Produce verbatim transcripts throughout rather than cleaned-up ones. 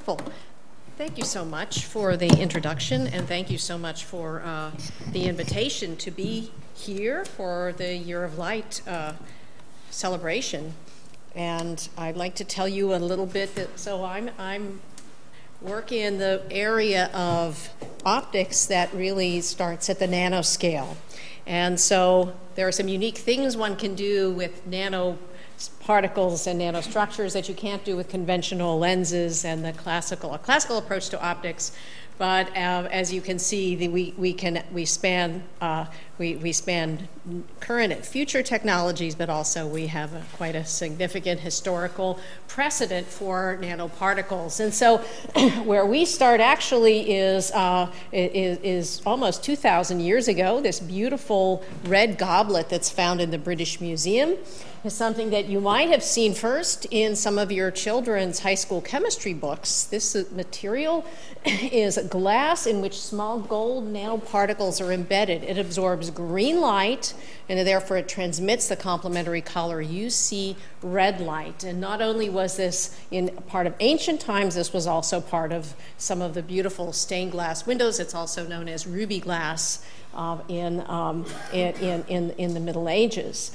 Wonderful. Thank you so much for the introduction, and thank you so much for uh, the invitation to be here for the Year of Light uh, celebration. And I'd like to tell you a little bit that, so I'm, I'm working in the area of optics that really starts at the nanoscale. And so there are some unique things one can do with nano particles and nanostructures that you can't do with conventional lenses and the classical, a classical approach to optics. But uh, as you can see, the, we, we can we span uh, we, we span current and future technologies, but also we have a, quite a significant historical precedent for nanoparticles. And so, where we start actually is uh, is, is almost two thousand years ago. This beautiful red goblet that's found in the British Museum is something that you might have seen first in some of your children's high school chemistry books. This material is glass in which small gold nanoparticles are embedded. It absorbs green light, and therefore it transmits the complementary color U C red light. And not only was this in part of ancient times, this was also part of some of the beautiful stained glass windows. It's also known as ruby glass uh, in, um, in, in, in the Middle Ages.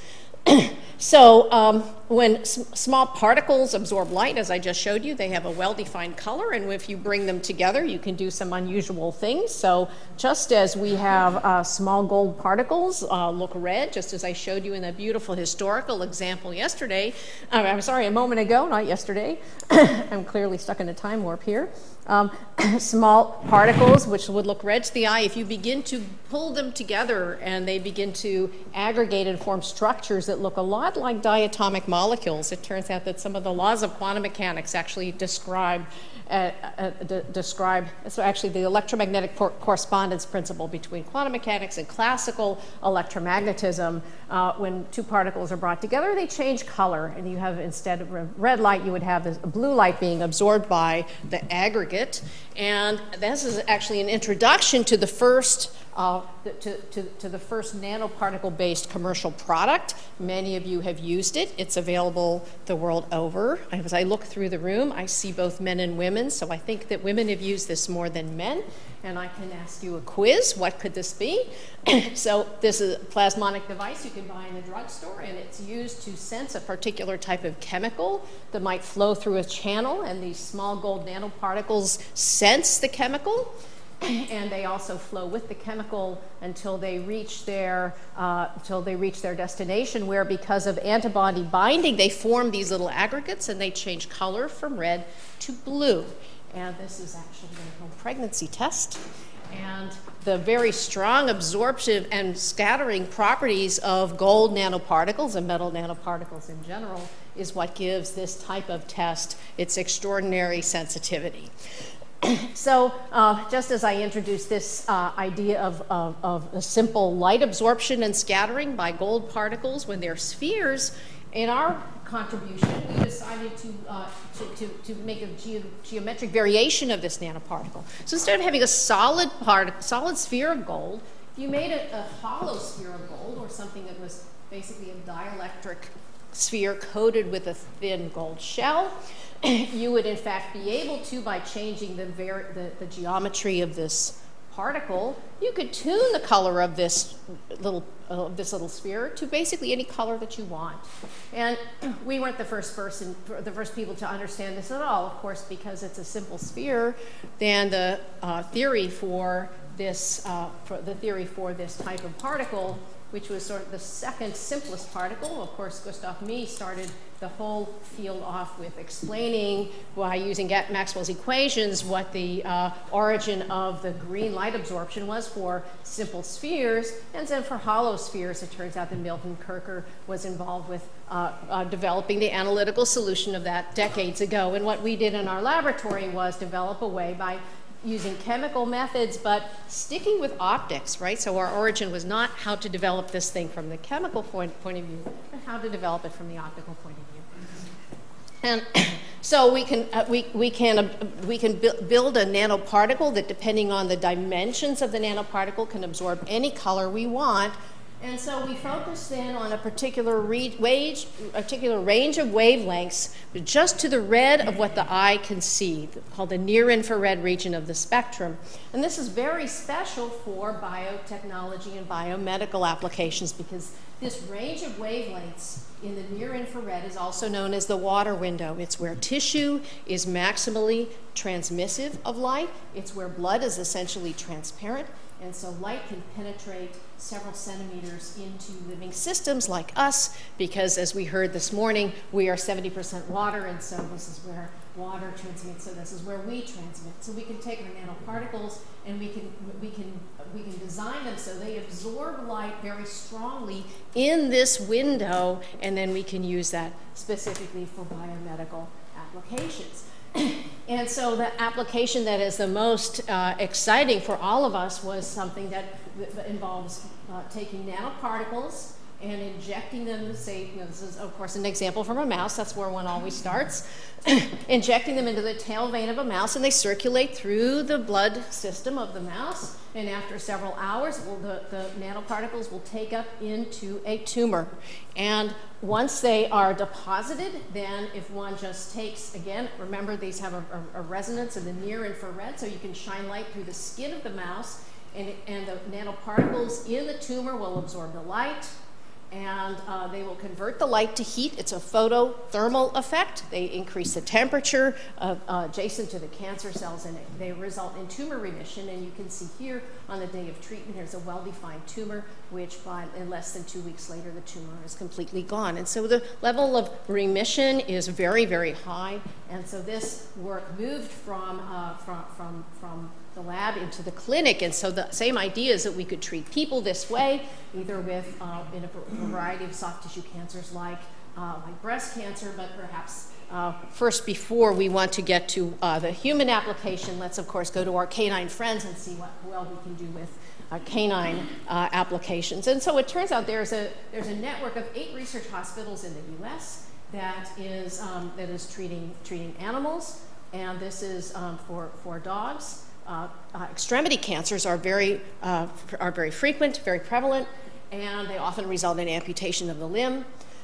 So um, when s small particles absorb light, as I just showed you, they have a well-defined color, and if you bring them together, you can do some unusual things. So just as we have uh, small gold particles uh, look red, just as I showed you in that beautiful historical example yesterday, uh, I'm sorry, a moment ago, not yesterday. I'm clearly stuck in a time warp here. Um, small particles, which would look red to the eye, if you begin to pull them together and they begin to aggregate and form structures that look a lot like diatomic molecules, it turns out that some of the laws of quantum mechanics actually describe Uh, uh, de describe, so actually the electromagnetic correspondence principle between quantum mechanics and classical electromagnetism. Uh, when two particles are brought together, they change color, and you have, instead of red light, you would have this blue light being absorbed by the aggregate. And this is actually an introduction to the first Uh, to, to, to the first nanoparticle-based commercial product. Many of you have used it. It's available the world over. As I look through the room, I see both men and women, so I think that women have used this more than men. And I can ask you a quiz. What could this be? So this is a plasmonic device you can buy in the drugstore, and it's used to sense a particular type of chemical that might flow through a channel, and these small gold nanoparticles sense the chemical. And they also flow with the chemical until they reach their uh, until they reach their destination, where because of antibody binding, they form these little aggregates and they change color from red to blue. And this is actually a pregnancy test. And the very strong absorptive and scattering properties of gold nanoparticles and metal nanoparticles in general is what gives this type of test its extraordinary sensitivity. So uh, just as I introduced this uh, idea of, of, of a simple light absorption and scattering by gold particles when they're spheres, in our contribution, we decided to, uh, to, to, to make a ge geometric variation of this nanoparticle. So instead of having a solid, part, solid sphere of gold, you made a, a hollow sphere of gold, or something that was basically a dielectric sphere coated with a thin gold shell. You would in fact be able to, by changing the, the, the geometry of this particle, you could tune the color of this little, uh, this little sphere to basically any color that you want. And we weren't the first person, the first people to understand this at all, of course, because it's a simple sphere. Then the uh, theory for this, uh, for the theory for this type of particle, which was sort of the second simplest particle. Of course, Gustav Mies started the whole field off with explaining, by using Maxwell's equations, what the uh, origin of the green light absorption was for simple spheres. And then for hollow spheres, it turns out that Milton Kircher was involved with uh, uh, developing the analytical solution of that decades ago. And what we did in our laboratory was develop a way by using chemical methods, but sticking with optics, right? So our origin was not how to develop this thing from the chemical point, point of view, but how to develop it from the optical point of view. And so we can, uh, we, we can, uh, we can bu build a nanoparticle that, depending on the dimensions of the nanoparticle, can absorb any color we want, And so we focus then on a particular, re wage, particular range of wavelengths, but just to the red of what the eye can see, called the near-infrared region of the spectrum. And this is very special for biotechnology and biomedical applications because this range of wavelengths in the near-infrared is also known as the water window. It's where tissue is maximally transmissive of light. It's where blood is essentially transparent. And so light can penetrate several centimeters into living systems like us because, as we heard this morning, we are seventy percent water, and so this is where water transmits, so this is where we transmit. So we can take our nanoparticles and we can, we can, we can design them so they absorb light very strongly in this window, and then we can use that specifically for biomedical applications. And so the application that is the most uh, exciting for all of us was something that, that involves uh, taking nanoparticles and injecting them, say, you know, this is of course an example from a mouse, that's where one always starts, injecting them into the tail vein of a mouse, and they circulate through the blood system of the mouse, and after several hours, well, the, the nanoparticles will take up into a tumor. And once they are deposited, then if one just takes, again, remember these have a, a, a resonance in the near infrared, so you can shine light through the skin of the mouse, and, and the nanoparticles in the tumor will absorb the light, and uh, they will convert the light to heat. It's a photothermal effect. They increase the temperature of, uh, adjacent to the cancer cells, and it, they result in tumor remission. And you can see here on the day of treatment, there's a well-defined tumor, which by in less than two weeks later, the tumor is completely gone. And so the level of remission is very, very high. And so this work moved from, uh, from, from, from the lab into the clinic, and so the same idea is that we could treat people this way, either with uh, in a variety of soft tissue cancers like uh, like breast cancer, but perhaps uh, first, before we want to get to uh, the human application, let's of course go to our canine friends and see what well we can do with uh, canine uh, applications. And so it turns out there's a there's a network of eight research hospitals in the U S that is um, that is treating treating animals, and this is um, for for dogs. Uh, uh, extremity cancers are very, uh, are very frequent, very prevalent, and they often result in amputation of the limb.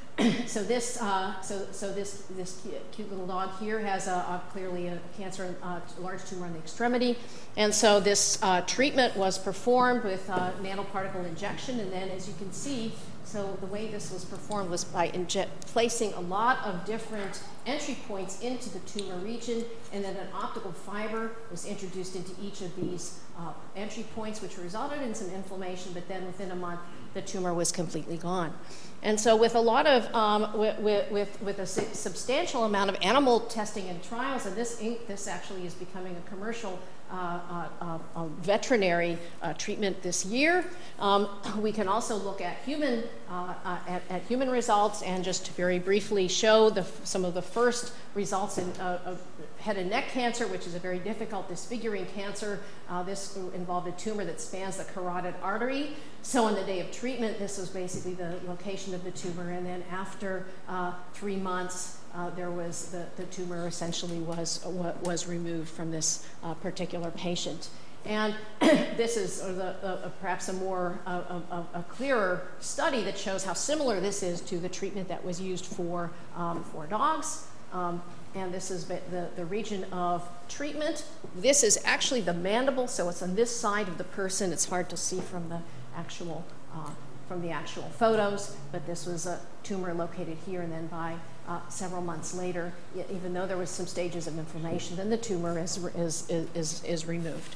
so this, uh, so, so this, this cute little dog here has a, a clearly a cancer, uh, a large tumor in the extremity, and so this uh, treatment was performed with uh, nanoparticle injection, and then, as you can see, so the way this was performed was by placing a lot of different entry points into the tumor region, and then an optical fiber was introduced into each of these uh, entry points, which resulted in some inflammation, but then within a month, the tumor was completely gone. And so with a lot of, um, with, with, with a substantial amount of animal testing and trials, and this, this actually is becoming a commercial Uh, uh, uh, veterinary uh, treatment this year. Um, we can also look at human, uh, uh, at, at human results, and just to very briefly show the, some of the first results in uh, of head and neck cancer, which is a very difficult disfiguring cancer. Uh, this involved a tumor that spans the carotid artery. So on the day of treatment, this was basically the location of the tumor, and then after uh, three months, Uh, there was the, the tumor essentially was uh, was removed from this uh, particular patient, and this is uh, the, uh, perhaps a more uh, a, a clearer study that shows how similar this is to the treatment that was used for um, for dogs. Um, and this is the, the region of treatment. This is actually the mandible, so it's on this side of the person. It's hard to see from the actual uh, from the actual photos, but this was a tumor located here, and then by uh, several months later, even though there was some stages of inflammation, then the tumor is, is, is, is removed.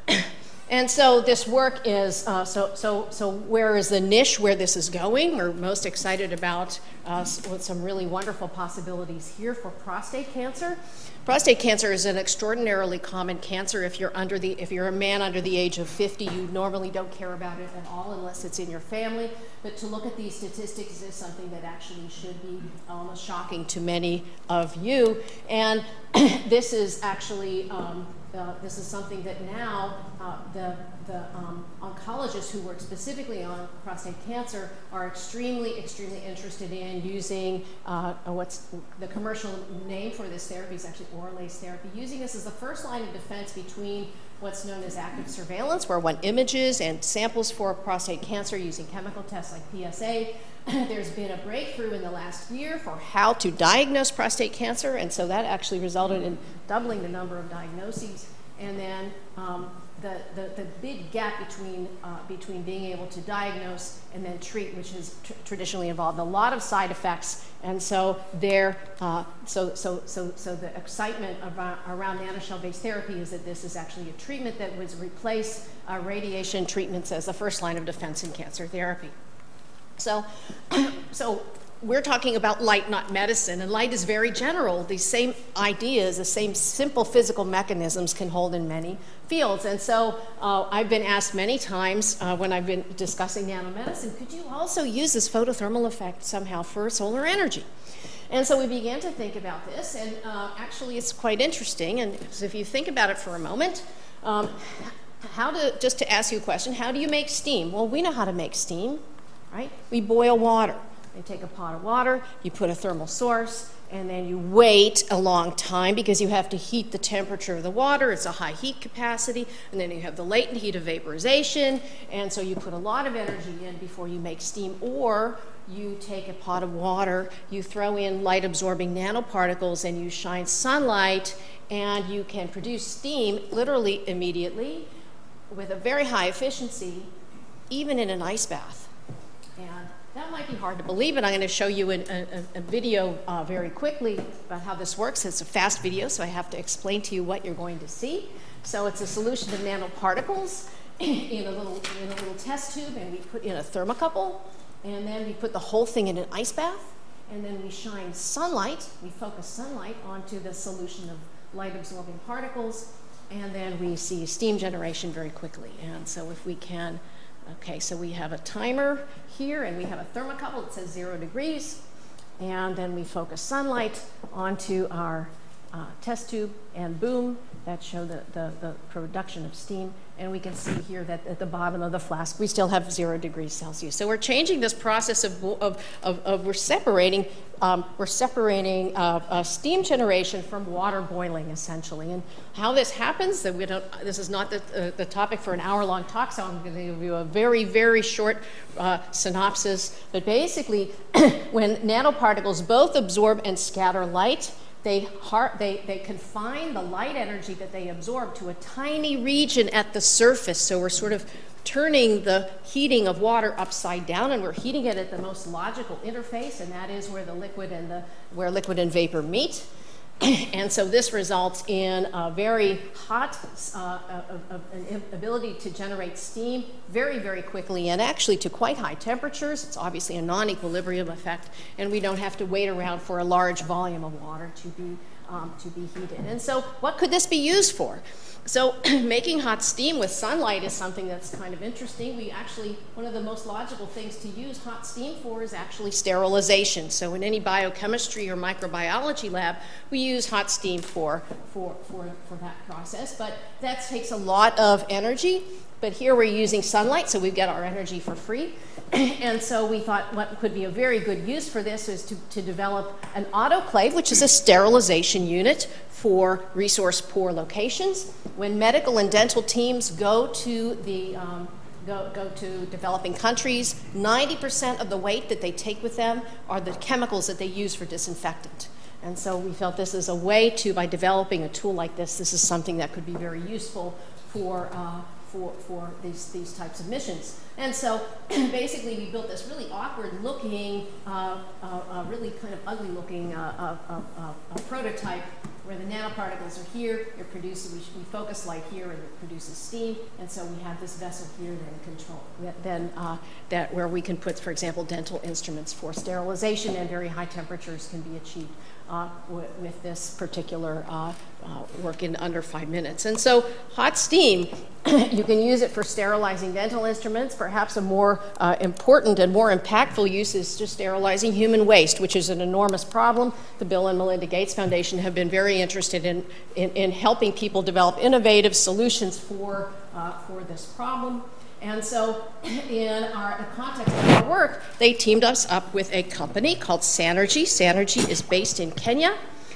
And so this work is, uh, so, so, so where is the niche where this is going? We're most excited about uh, with some really wonderful possibilities here for prostate cancer. Prostate cancer is an extraordinarily common cancer. If you're under the, if you're a man under the age of fifty, you normally don't care about it at all unless it's in your family. But to look at these statistics is something that actually should be almost shocking to many of you. And this is actually um, uh, this is something that now uh, the, the um, oncologists who work specifically on prostate cancer are extremely, extremely interested in using uh, what's the commercial name for this therapy is actually Orlase therapy, using this as the first line of defense between what's known as active surveillance, where one images and samples for prostate cancer using chemical tests like P S A. There's been a breakthrough in the last year for how to diagnose prostate cancer, and so that actually resulted in doubling the number of diagnoses. And then um, the, the, the big gap between, uh, between being able to diagnose and then treat, which has tr traditionally involved a lot of side effects. And so there, uh, so, so, so, so the excitement around, around nanoshell-based therapy is that this is actually a treatment that would replace uh, radiation treatments as the first line of defense in cancer therapy. So, so we're talking about light, not medicine, and light is very general. These same ideas, the same simple physical mechanisms can hold in many fields. And so uh, I've been asked many times uh, when I've been discussing nanomedicine, could you also use this photothermal effect somehow for solar energy? And so we began to think about this, and uh, actually it's quite interesting. And so if you think about it for a moment, um, how to, just to ask you a question, how do you make steam? Well, we know how to make steam. Right? We boil water. You take a pot of water, you put a thermal source, and then you wait a long time because you have to heat the temperature of the water. It's a high heat capacity, and then you have the latent heat of vaporization, and so you put a lot of energy in before you make steam. Or you take a pot of water, you throw in light-absorbing nanoparticles, and you shine sunlight, and you can produce steam literally immediately with a very high efficiency, even in an ice bath. And that might be hard to believe, and I'm going to show you an, a, a video uh, very quickly about how this works. It's a fast video, so I have to explain to you what you're going to see. So it's a solution of nanoparticles in a little, in a little test tube, and we put in a thermocouple, and then we put the whole thing in an ice bath, and then we shine sunlight, we focus sunlight onto the solution of light-absorbing particles, and then we see steam generation very quickly. And so if we can, okay, so we have a timer here, and we have a thermocouple that says zero degrees, and then we focus sunlight onto our uh, test tube, and boom, that showed the, the, the production of steam. And we can see here that at the bottom of the flask, we still have zero degrees Celsius. So we're changing this process of, of, of, of we're separating, um, we're separating uh, uh, steam generation from water boiling, essentially. And how this happens, that we don't, this is not the, uh, the topic for an hour-long talk, so I'm going to give you a very, very short uh, synopsis. But basically, when nanoparticles both absorb and scatter light, They, they, they confine the light energy that they absorb to a tiny region at the surface. So we're sort of turning the heating of water upside down, and we're heating it at the most logical interface, and that is where the liquid and the where liquid and vapor meet. And so this results in a very hot uh, uh, uh, an ability to generate steam very, very quickly, and actually to quite high temperatures. It's obviously a non-equilibrium effect, and we don't have to wait around for a large volume of water to be, um, to be heated. And so what could this be used for? So making hot steam with sunlight is something that's kind of interesting. We actually, one of the most logical things to use hot steam for is actually sterilization. So in any biochemistry or microbiology lab, we use hot steam for, for, for, for that process. But that takes a lot of energy. But here we're using sunlight, so we get our energy for free. And so we thought what could be a very good use for this is to, to develop an autoclave, which is a sterilization unit for resource-poor locations. When medical and dental teams go to the um, go, go to developing countries, ninety percent of the weight that they take with them are the chemicals that they use for disinfectant. And so we felt this is a way to, by developing a tool like this, this is something that could be very useful for uh, for, for these, these types of missions. And so basically we built this really awkward looking, uh, uh, uh, really kind of ugly looking uh, uh, uh, uh, prototype where the nanoparticles are here, it produces, we, we focus light here and it produces steam, and so we have this vessel here then control, that, then, uh, that where we can put, for example, dental instruments for sterilization, and very high temperatures can be achieved uh, with this particular uh, uh, work in under five minutes. And so hot steam, you can use it for sterilizing dental instruments. Perhaps a more uh, important and more impactful use is just sterilizing human waste, which is an enormous problem. The Bill and Melinda Gates Foundation have been very interested in, in, in helping people develop innovative solutions for, uh, for this problem. And so in our in the context of our work, they teamed us up with a company called Sanergy. Sanergy is based in Kenya.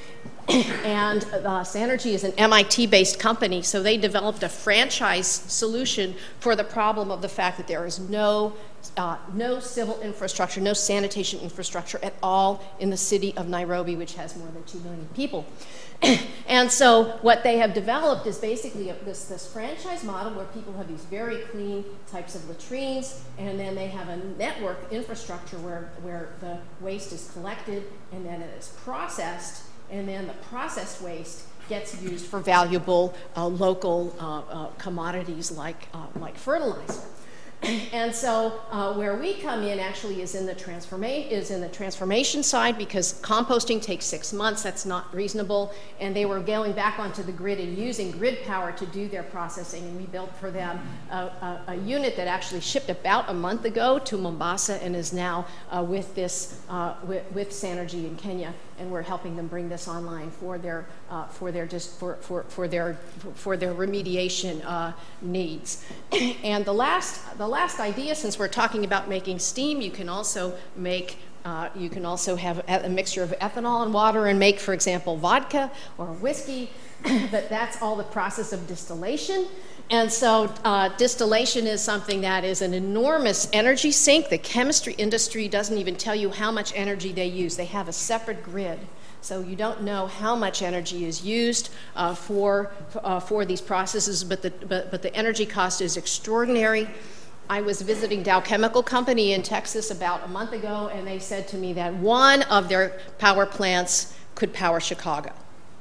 And uh, Sanergy is an M I T-based company, so they developed a franchise solution for the problem of the fact that there is no, uh, no civil infrastructure, no sanitation infrastructure at all in the city of Nairobi, which has more than two million people. And so what they have developed is basically a, this, this franchise model where people have these very clean types of latrines, and then they have a network infrastructure where, where the waste is collected, and then it is processed, and then the processed waste gets used for valuable uh, local uh, uh, commodities like, uh, like fertilizer. And so uh, where we come in actually is in the transforma- is in the transformation side, because composting takes six months. That's not reasonable. And they were going back onto the grid and using grid power to do their processing. And we built for them a, a, a unit that actually shipped about a month ago to Mombasa and is now uh, with this uh, with, with Sanergy in Kenya. And we're helping them bring this online for their uh, for their dis- for, for, for their for their remediation uh, needs. And the last the last idea, since we're talking about making steam, you can also make uh, you can also have a mixture of ethanol and water and make, for example, vodka or whiskey. But that's all the process of distillation. And so uh, distillation is something that is an enormous energy sink. The chemistry industry doesn't even tell you how much energy they use. They have a separate grid. So you don't know how much energy is used uh, for, uh, for these processes, but the, but, but the energy cost is extraordinary. I was visiting Dow Chemical Company in Texas about a month ago, and they said to me that one of their power plants could power Chicago.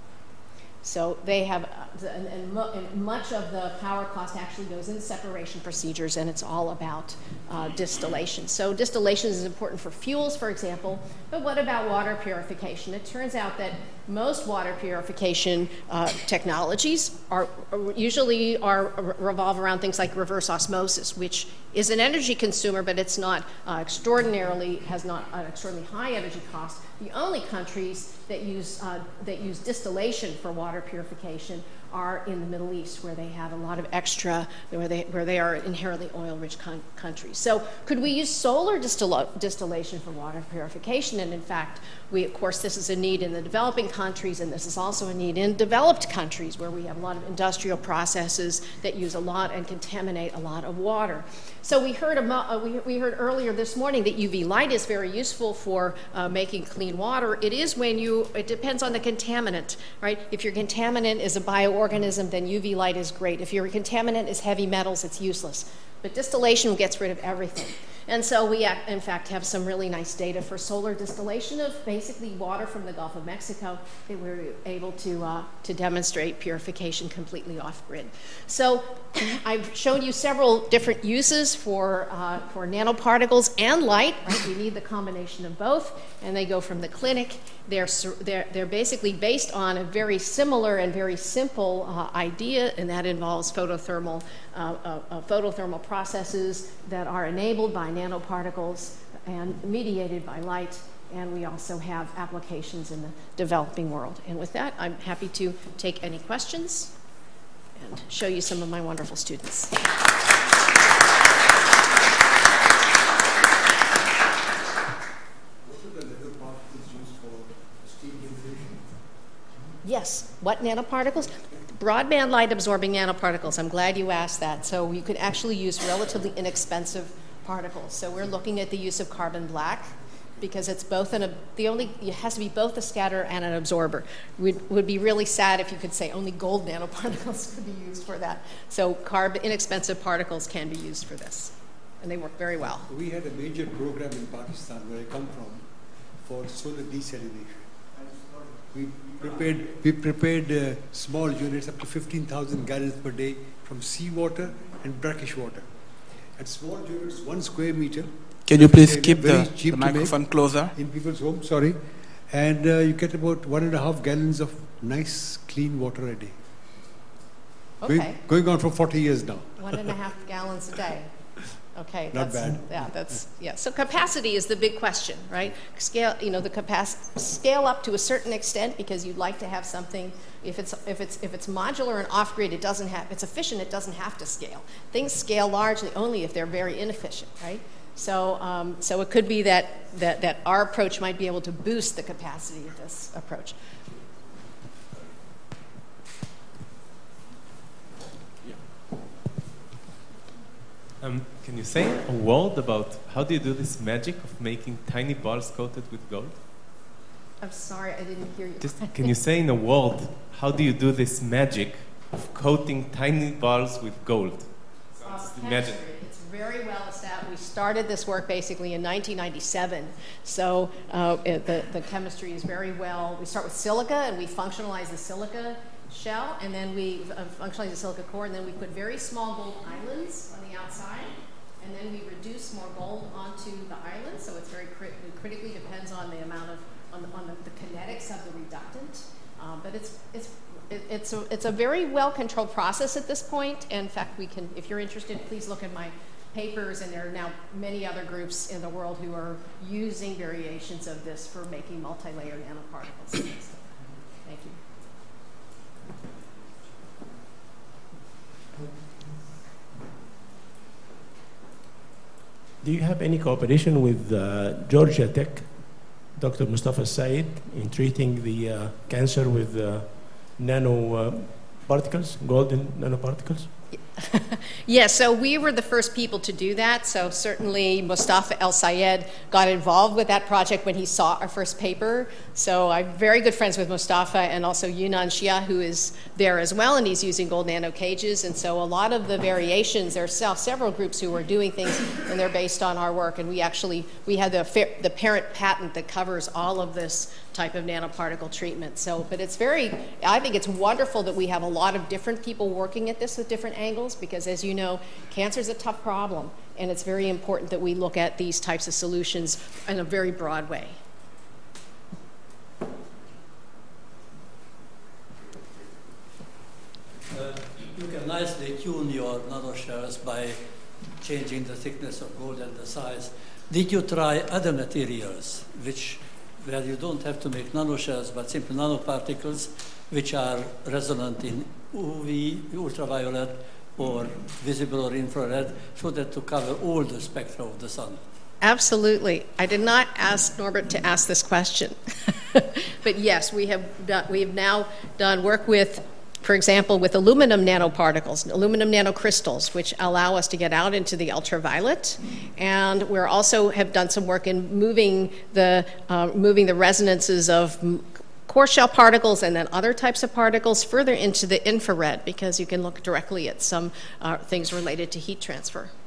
So they have, uh, and, and, mo- and much of the power cost actually goes in separation procedures, and it's all about uh, distillation. So distillation is important for fuels, for example, but what about water purification? It turns out that most water purification uh, technologies are usually are revolve around things like reverse osmosis, which is an energy consumer, but it's not uh, extraordinarily has not an extraordinarily high energy cost. The only countries that use uh, that use distillation for water purification are in the Middle East, where they have a lot of extra, where they where they are inherently oil-rich con- countries. So, could we use solar distil- distillation for water purification? And in fact, we of course this is a need in the developing countries, and this is also a need in developed countries where we have a lot of industrial processes that use a lot and contaminate a lot of water. So we heard about, uh, we, we heard earlier this morning that U V light is very useful for uh, making clean water. It is when you, it depends on the contaminant, right? If your contaminant is a bioorganism, then U V light is great. If your contaminant is heavy metals, it's useless. But distillation gets rid of everything. And so we, in fact, have some really nice data for solar distillation of basically water from the Gulf of Mexico that we were able to, uh, to demonstrate purification completely off-grid. So I've shown you several different uses for, uh, for nanoparticles and light, right? We need the combination of both, and they go from the clinic. They're, they're, they're basically based on a very similar and very simple uh, idea, and that involves photothermal, uh, uh, uh, photothermal processes that are enabled by nanoparticles and mediated by light, and we also have applications in the developing world. And with that, I'm happy to take any questions and show you some of my wonderful students. Yes, what nanoparticles? Broadband light absorbing nanoparticles. I'm glad you asked that. So you could actually use relatively inexpensive particles. So we're looking at the use of carbon black, because it's both an, the only, it has to be both a scatter and an absorber. It would be really sad if you could say only gold nanoparticles could be used for that. So carbon, inexpensive particles can be used for this, and they work very well. We had a major program in Pakistan, where I come from, for solar desalination. We prepared, we prepared uh, small units up to fifteen thousand gallons per day from seawater and brackish water. And small units, one square meter. Can you please keep the, the microphone closer? In people's homes, sorry. And uh, you get about one and a half gallons of nice, clean water a day. Okay. Going, going on for forty years now. One and a half gallons a day. Okay. Not that's, bad. Yeah, that's, yeah. So capacity is the big question, right? Scale, you know, the capacity, scale up to a certain extent because you'd like to have something, if it's, if it's, if it's modular and off-grid, it doesn't have, it's efficient, it doesn't have to scale. Things scale largely only if they're very inefficient, right? So, um, so it could be that, that, that our approach might be able to boost the capacity of this approach. Um, can you say a word about how do you do this magic of making tiny balls coated with gold? I'm sorry, I didn't hear you. Just, can you say in a word, how do you do this magic of coating tiny balls with gold? Uh, Imagine. It's very well established. We started this work basically in nineteen ninety-seven. So uh, it, the, the chemistry is very well. We start with silica and we functionalize the silica shell, and then we uh, functionalize the silica core, and then we put very small gold islands on the outside, and then we reduce more gold onto the island. So it's very crit it critically depends on the amount of on the, on the, the kinetics of the reductant. Um, but it's it's it, it's a it's a very well controlled process at this point. And in fact, we can, if you're interested, please look at my papers, and there are now many other groups in the world who are using variations of this for making multi-layer nanoparticles. Thank you. Do you have any cooperation with uh, Georgia Tech, Doctor Mustafa Said, in treating the uh, cancer with uh, nano uh, particles, golden nanoparticles? Yes, so we were the first people to do that. So certainly Mustafa El Sayed got involved with that project when he saw our first paper. So I'm very good friends with Mustafa, and also Yunan Shia, who is there as well, and he's using gold nano cages. And so a lot of the variations, there are several groups who are doing things, and they're based on our work. And we actually, we had the, the parent patent that covers all of this type of nanoparticle treatment. So, but it's very, I think it's wonderful that we have a lot of different people working at this with different angles, because as you know, cancer is a tough problem, and it's very important that we look at these types of solutions in a very broad way. Uh, you can nicely tune your nanoshells by changing the thickness of gold and the size. Did you try other materials which where you don't have to make nanoshells, but simply nanoparticles, which are resonant in U V, ultraviolet, or visible or infrared, so that to cover all the spectra of the sun? Absolutely. I did not ask Norbert to ask this question. But yes, we have done, we have now done work with, for example, with aluminum nanoparticles, aluminum nanocrystals, which allow us to get out into the ultraviolet. And we also have done some work in moving the, uh, moving the resonances of core shell particles and then other types of particles further into the infrared, because you can look directly at some uh, things related to heat transfer.